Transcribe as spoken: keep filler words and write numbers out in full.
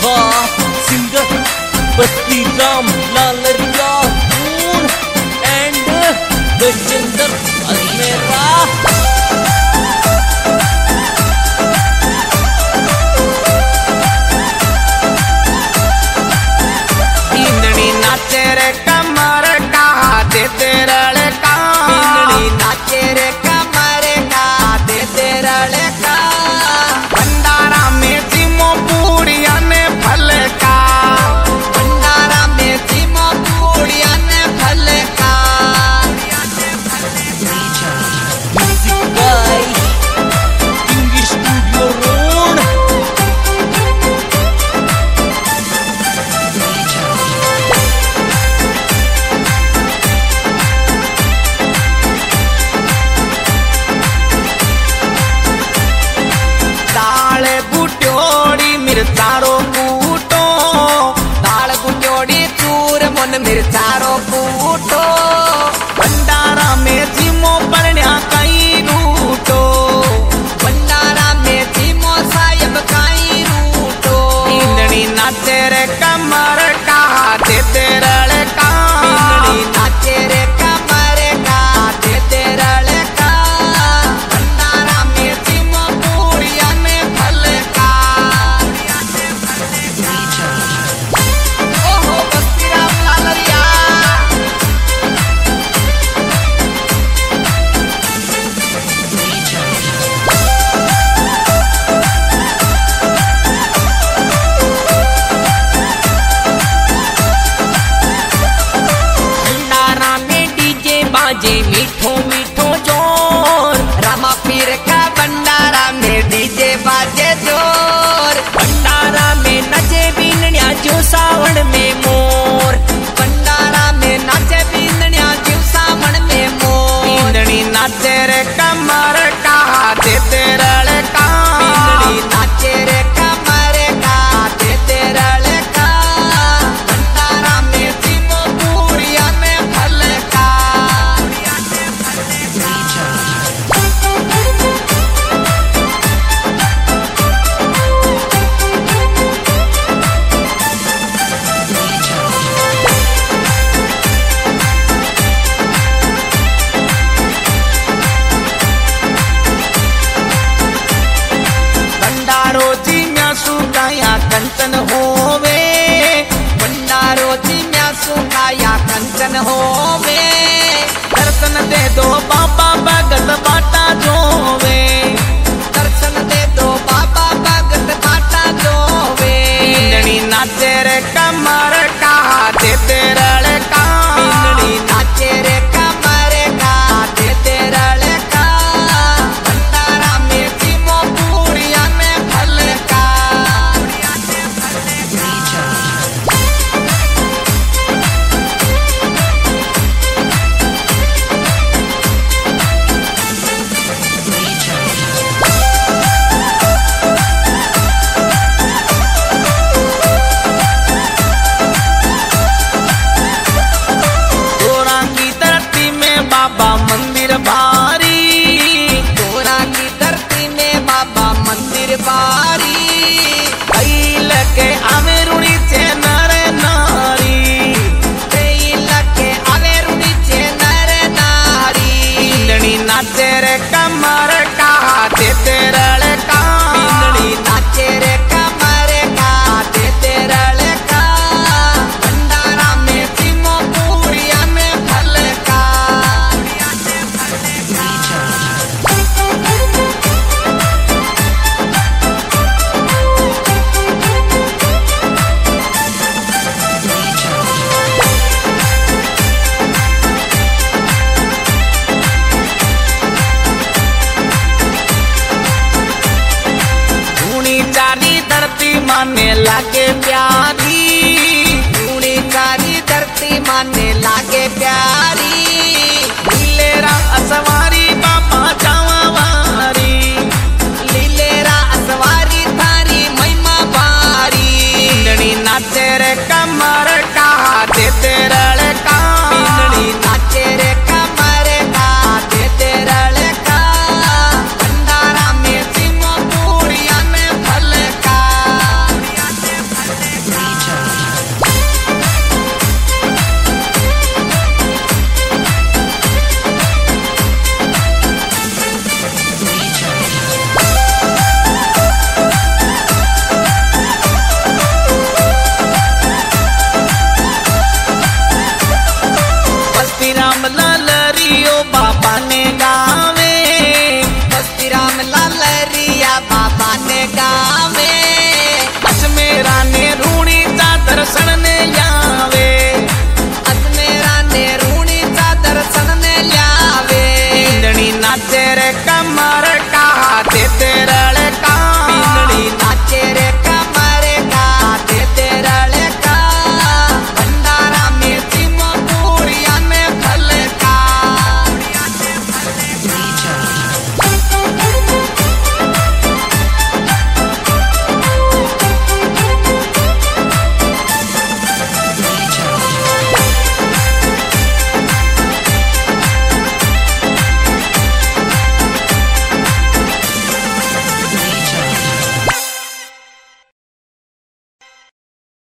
हाँ singer Basti Ram Lalariya and Gajendra Ajmera. मिर्चारो कूटो दाल गुटोड़ी चूर मन मिर्चारो कूटो भंडारा में जीमो परण्या कई रूटो भंडारा में जीमो साहेब कई रूटो इंदनी नाचे रे कमर का देते रड़ का इंदनी नाचे रे कमर का देते रड़ का भंडारा में जीमो पूड़िया में फल का बाजे मीठो मीठो जोर रामा पीर का भंडारा में डीजे बाजे जोर भंडारा में नचे बीननिया जो सावन में मोर भंडारा में नाचे बीननिया जो सावन में मोर बीननी नाचे रे कमर का देते रड़ का बीननी नाचे रे कमर का देते रड़ का भंडारा में जीमो पूड़िया में फल का भंडारो जी म्या सुखाया कंचन होवे भंडारो जी म्या सुखाया कंचन होवे दर्शन दे दो बाबा भगत बाटा जोवे दर्शन दे दो बाबा भगत बाटा जोवे इंदनी नाचे रे कमर का देते रड़ का इंदनी नाचे रे कमर का देते रड़ का भंडारा में जीमो पूड़िया में फल का बाबा मंदिर भारी तोरा की धरती में बाबा मंदिर भारी कैल के आवे रुणी छे नर नारी कैल के आवे रुणी छे नर नारी इंदनी नाचे रे कमर का देते रड़ का इंदनी नाचे रे कमर का देते रड़ का भंडारा में जीमो पूड़िया में फल का धरती माने लागे प्यार